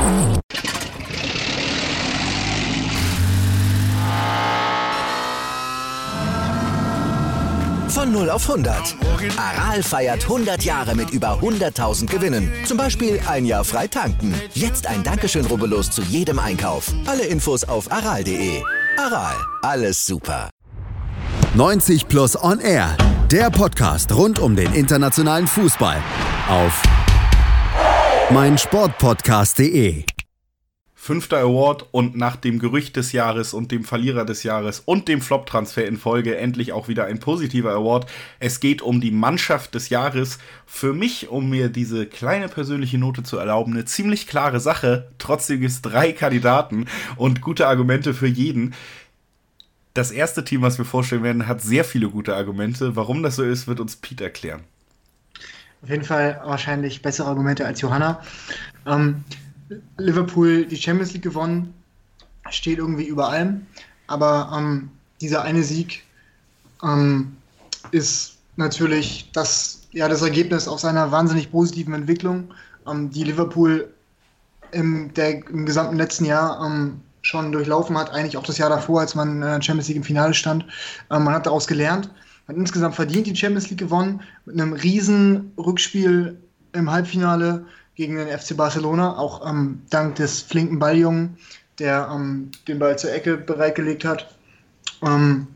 Von 0 auf 100. Aral feiert 100 Jahre mit über 100.000 Gewinnen. Zum Beispiel ein Jahr frei tanken. Jetzt ein Dankeschön, rubbellos zu jedem Einkauf. Alle Infos auf aral.de. Aral, alles super. 90 Plus On Air. Der Podcast rund um den internationalen Fußball. Auf meinsportpodcast.de. 5. Award und nach dem Gerücht des Jahres und dem Verlierer des Jahres und dem Flop-Transfer in Folge endlich auch wieder ein positiver Award. Es geht um die Mannschaft des Jahres. Für mich, um mir diese kleine persönliche Note zu erlauben, eine ziemlich klare Sache. Trotzdem gibt es 3 Kandidaten und gute Argumente für jeden. Das erste Team, was wir vorstellen werden, hat sehr viele gute Argumente. Warum das so ist, wird uns Pete erklären. Auf jeden Fall wahrscheinlich bessere Argumente als Johanna. Liverpool die Champions League gewonnen, steht irgendwie über allem, aber dieser eine Sieg ist natürlich das Ergebnis aus einer wahnsinnig positiven Entwicklung, die Liverpool im gesamten letzten Jahr schon durchlaufen hat, eigentlich auch das Jahr davor, als man in der Champions League im Finale stand. Man hat daraus gelernt, hat insgesamt verdient die Champions League gewonnen, mit einem riesen Rückspiel im Halbfinale gegen den FC Barcelona, auch dank des flinken Balljungen, der den Ball zur Ecke bereitgelegt hat. Man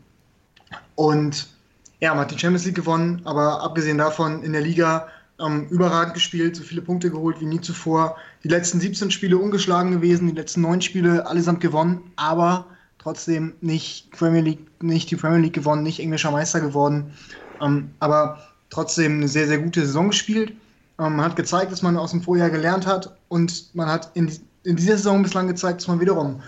hat die Champions League gewonnen, aber abgesehen davon in der Liga überragend gespielt, so viele Punkte geholt wie nie zuvor. Die letzten 17 Spiele ungeschlagen gewesen, die letzten 9 Spiele allesamt gewonnen, aber trotzdem nicht die Premier League gewonnen, nicht englischer Meister geworden, aber trotzdem eine sehr, sehr gute Saison gespielt. Man hat gezeigt, dass man aus dem Vorjahr gelernt hat und man hat in dieser Saison bislang gezeigt, dass man wiederum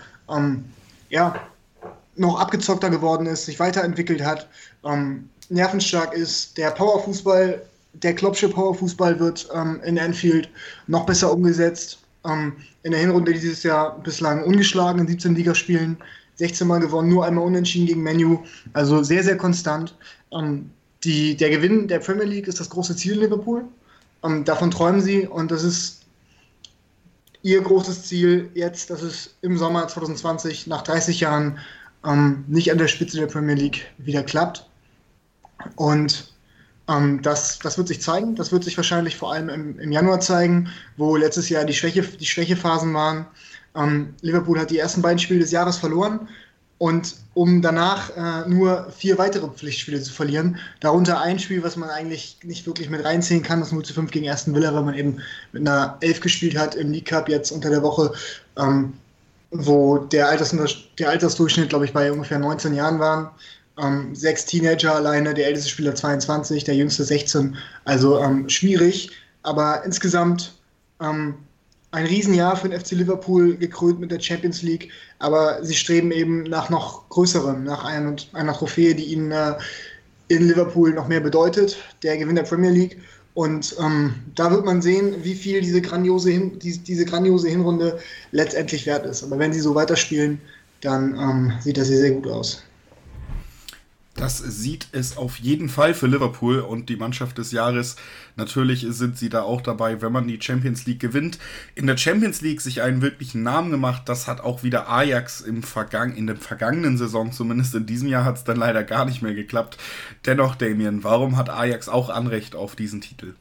noch abgezockter geworden ist, sich weiterentwickelt hat, nervenstark ist. Der Powerfußball, der Kloppsche Powerfußball wird in Anfield noch besser umgesetzt. In der Hinrunde dieses Jahr bislang ungeschlagen in 17 Ligaspielen, 16 Mal gewonnen, nur einmal unentschieden gegen Man U. Also sehr, sehr konstant. Der Gewinn der Premier League ist das große Ziel in Liverpool. Davon träumen sie und das ist ihr großes Ziel jetzt, dass es im Sommer 2020 nach 30 Jahren nicht an der Spitze der Premier League wieder klappt. Und das wird sich zeigen. Das wird sich wahrscheinlich vor allem im Januar zeigen, wo letztes Jahr die Schwächephasen waren. Liverpool hat die ersten beiden Spiele des Jahres verloren. Und um danach nur 4 weitere Pflichtspiele zu verlieren, darunter ein Spiel, was man eigentlich nicht wirklich mit reinziehen kann, das 0:5 gegen Aston Villa, weil man eben mit einer 11 gespielt hat im League Cup jetzt unter der Woche, wo der Altersdurchschnitt, glaube ich, bei ungefähr 19 Jahren waren. 6 Teenager alleine, der älteste Spieler 22, der jüngste 16. Also schwierig, aber insgesamt ein Riesenjahr für den FC Liverpool, gekrönt mit der Champions League, aber sie streben eben nach noch Größerem, nach einer Trophäe, die ihnen in Liverpool noch mehr bedeutet, der Gewinn der Premier League. Und da wird man sehen, wie viel diese grandiose Hinrunde letztendlich wert ist. Aber wenn sie so weiterspielen, dann sieht das sehr, sehr gut aus. Das sieht es auf jeden Fall für Liverpool und die Mannschaft des Jahres. Natürlich sind sie da auch dabei, wenn man die Champions League gewinnt. In der Champions League sich einen wirklichen Namen gemacht, das hat auch wieder Ajax in der vergangenen Saison, zumindest in diesem Jahr hat es dann leider gar nicht mehr geklappt. Dennoch, Damien, warum hat Ajax auch Anrecht auf diesen Titel?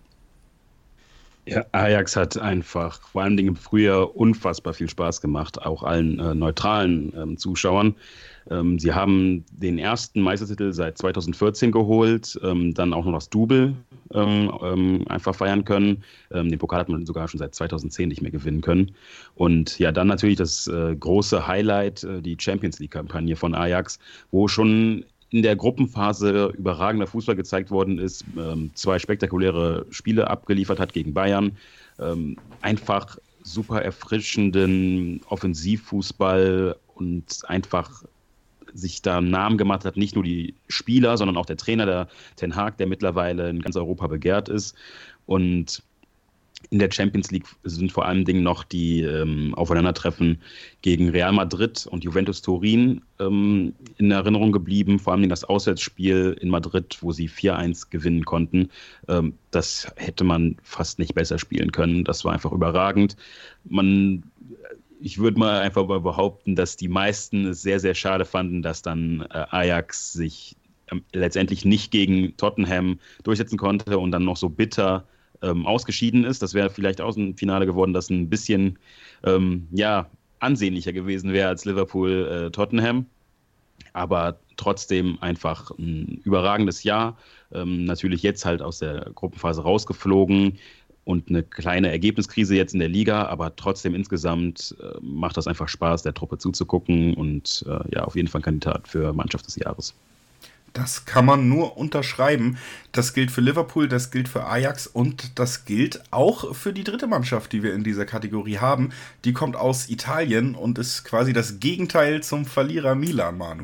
Ja, Ajax hat einfach vor allen Dingen im Frühjahr unfassbar viel Spaß gemacht, auch allen neutralen Zuschauern. Sie haben den ersten Meistertitel seit 2014 geholt, dann auch noch das Double einfach feiern können. Den Pokal hat man sogar schon seit 2010 nicht mehr gewinnen können. Und ja, dann natürlich das große Highlight, die Champions League-Kampagne von Ajax, wo schon in der Gruppenphase überragender Fußball gezeigt worden ist, 2 spektakuläre Spiele abgeliefert hat gegen Bayern, einfach super erfrischenden Offensivfußball und einfach sich da einen Namen gemacht hat, nicht nur die Spieler, sondern auch der Trainer, der Ten Hag, der mittlerweile in ganz Europa begehrt ist. Und in der Champions League sind vor allen Dingen noch die Aufeinandertreffen gegen Real Madrid und Juventus Turin in Erinnerung geblieben. Vor allem das Auswärtsspiel in Madrid, wo sie 4-1 gewinnen konnten. Das hätte man fast nicht besser spielen können. Das war einfach überragend. Man ich würde mal einfach mal behaupten, dass die meisten es sehr, sehr schade fanden, dass dann Ajax sich letztendlich nicht gegen Tottenham durchsetzen konnte und dann noch so bitter ausgeschieden ist. Das wäre vielleicht auch ein Finale geworden, das ein bisschen ansehnlicher gewesen wäre als Liverpool-Tottenham. Aber trotzdem einfach ein überragendes Jahr. Natürlich jetzt halt aus der Gruppenphase rausgeflogen und eine kleine Ergebniskrise jetzt in der Liga, aber trotzdem insgesamt macht das einfach Spaß, der Truppe zuzugucken und auf jeden Fall Kandidat für Mannschaft des Jahres. Das kann man nur unterschreiben. Das gilt für Liverpool, das gilt für Ajax und das gilt auch für die dritte Mannschaft, die wir in dieser Kategorie haben. Die kommt aus Italien und ist quasi das Gegenteil zum Verlierer Milan, Manu.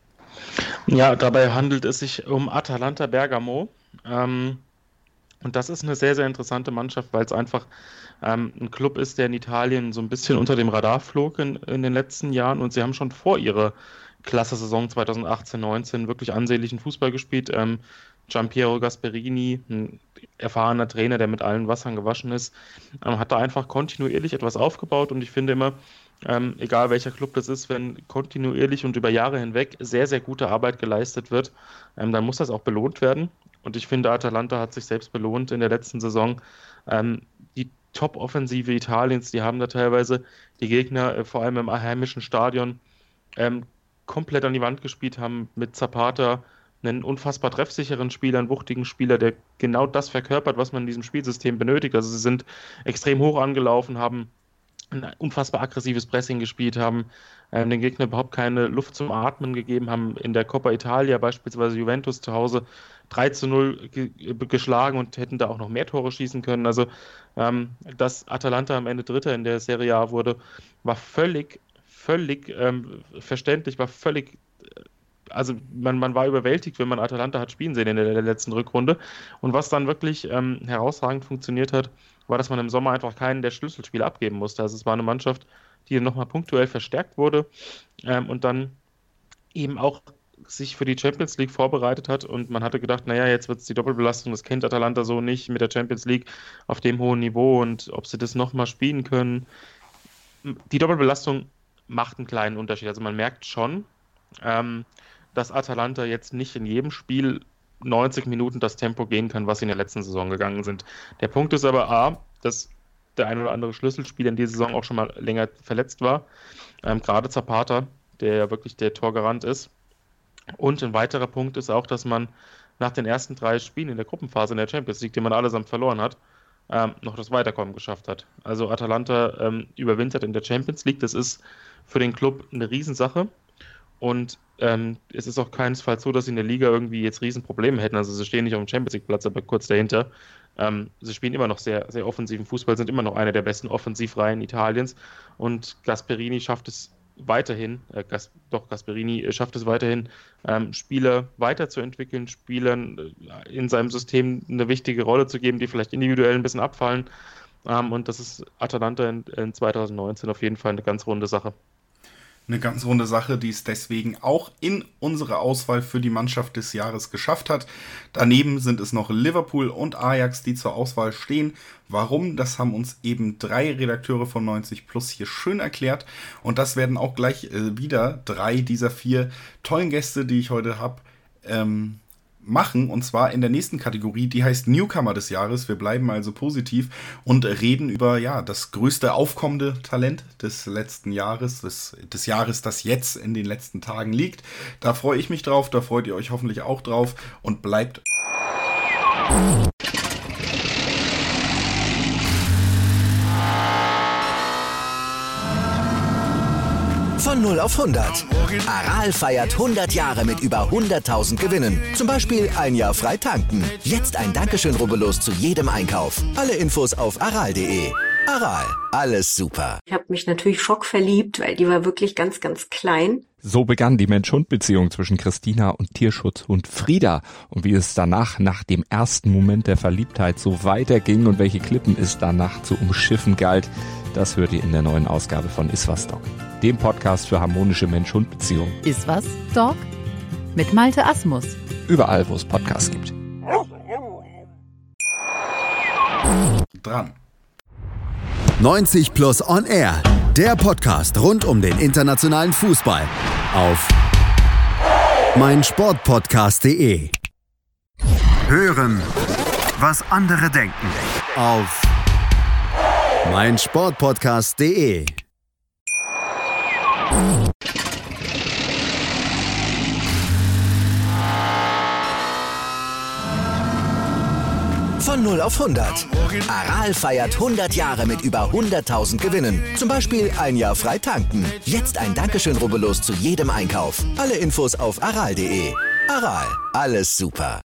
Ja, dabei handelt es sich um Atalanta Bergamo. Und das ist eine sehr, sehr interessante Mannschaft, weil es einfach ein Club ist, der in Italien so ein bisschen unter dem Radar flog in den letzten Jahren. Und sie haben schon vor ihrer Klasse-Saison 2018-19 wirklich ansehnlichen Fußball gespielt. Gianpiero Gasperini, ein erfahrener Trainer, der mit allen Wassern gewaschen ist, hat da einfach kontinuierlich etwas aufgebaut. Und ich finde immer, egal welcher Club das ist, wenn kontinuierlich und über Jahre hinweg sehr, sehr gute Arbeit geleistet wird, dann muss das auch belohnt werden. Und ich finde, Atalanta hat sich selbst belohnt in der letzten Saison. Die Top-Offensive Italiens, die haben da teilweise die Gegner, vor allem im heimischen Stadion, komplett an die Wand gespielt, haben mit Zapata einen unfassbar treffsicheren Spieler, einen wuchtigen Spieler, der genau das verkörpert, was man in diesem Spielsystem benötigt. Also sie sind extrem hoch angelaufen, haben ein unfassbar aggressives Pressing gespielt, haben den Gegner überhaupt keine Luft zum Atmen gegeben, haben in der Coppa Italia beispielsweise Juventus zu Hause 3-0 geschlagen und hätten da auch noch mehr Tore schießen können. Also dass Atalanta am Ende Dritter in der Serie A wurde, war völlig verständlich, war völlig, also man war überwältigt, wenn man Atalanta hat spielen sehen in der letzten Rückrunde. Und was dann wirklich herausragend funktioniert hat, war, dass man im Sommer einfach keinen der Schlüsselspiele abgeben musste. Also es war eine Mannschaft, die nochmal punktuell verstärkt wurde und dann eben auch sich für die Champions League vorbereitet hat. Und man hatte gedacht, naja, jetzt wird es die Doppelbelastung, das kennt Atalanta so nicht mit der Champions League auf dem hohen Niveau und ob sie das nochmal spielen können. Die Doppelbelastung macht einen kleinen Unterschied. Also man merkt schon, dass Atalanta jetzt nicht in jedem Spiel 90 Minuten das Tempo gehen kann, was sie in der letzten Saison gegangen sind. Der Punkt ist aber A, dass der ein oder andere Schlüsselspieler in dieser Saison auch schon mal länger verletzt war. Gerade Zapata, der ja wirklich der Torgarant ist. Und ein weiterer Punkt ist auch, dass man nach den ersten 3 Spielen in der Gruppenphase in der Champions League, die man allesamt verloren hat, noch das Weiterkommen geschafft hat. Also Atalanta überwintert in der Champions League. Das ist für den Club eine Riesensache. Und es ist auch keinesfalls so, dass sie in der Liga irgendwie jetzt Riesenprobleme hätten. Also sie stehen nicht auf dem Champions League Platz, aber kurz dahinter. Sie spielen immer noch sehr, sehr offensiven Fußball, sind immer noch eine der besten Offensivreihen Italiens. Und Gasperini schafft es weiterhin, Spieler weiterzuentwickeln, Spielern in seinem System eine wichtige Rolle zu geben, die vielleicht individuell ein bisschen abfallen. Und das ist Atalanta in 2019 auf jeden Fall eine ganz runde Sache. Eine ganz runde Sache, die es deswegen auch in unsere Auswahl für die Mannschaft des Jahres geschafft hat. Daneben sind es noch Liverpool und Ajax, die zur Auswahl stehen. Warum? Das haben uns eben 3 Redakteure von 90 Plus hier schön erklärt. Und das werden auch gleich wieder 3 dieser 4 tollen Gäste, die ich heute habe, machen, und zwar in der nächsten Kategorie, die heißt Newcomer des Jahres. Wir bleiben also positiv und reden über das größte aufkommende Talent des letzten Jahres, des Jahres, das jetzt in den letzten Tagen liegt. Da freue ich mich drauf, da freut ihr euch hoffentlich auch drauf und bleibt Von 0 auf 100. Aral feiert 100 Jahre mit über 100.000 Gewinnen. Zum Beispiel ein Jahr frei tanken. Jetzt ein Dankeschön, rubbellos zu jedem Einkauf. Alle Infos auf aral.de. Aral, alles super. Ich habe mich natürlich schockverliebt, weil die war wirklich ganz, ganz klein. So begann die Mensch-Hund-Beziehung zwischen Christina und Tierschutzhund Frieda. Und wie es danach, nach dem ersten Moment der Verliebtheit, so weiterging und welche Klippen es danach zu umschiffen galt, das hört ihr in der neuen Ausgabe von Iswas Dog, dem Podcast für harmonische Mensch-Hund-Beziehungen. Iswas Dog mit Malte Asmus. Überall, wo es Podcasts gibt. dran. 90 Plus On Air. Der Podcast rund um den internationalen Fußball auf meinsportpodcast.de. Hören, was andere denken auf meinsportpodcast.de. Von 0 auf 100. Aral feiert 100 Jahre mit über 100.000 Gewinnen. Zum Beispiel ein Jahr frei tanken. Jetzt ein Dankeschön, rubbellos zu jedem Einkauf. Alle Infos auf aral.de. Aral, alles super.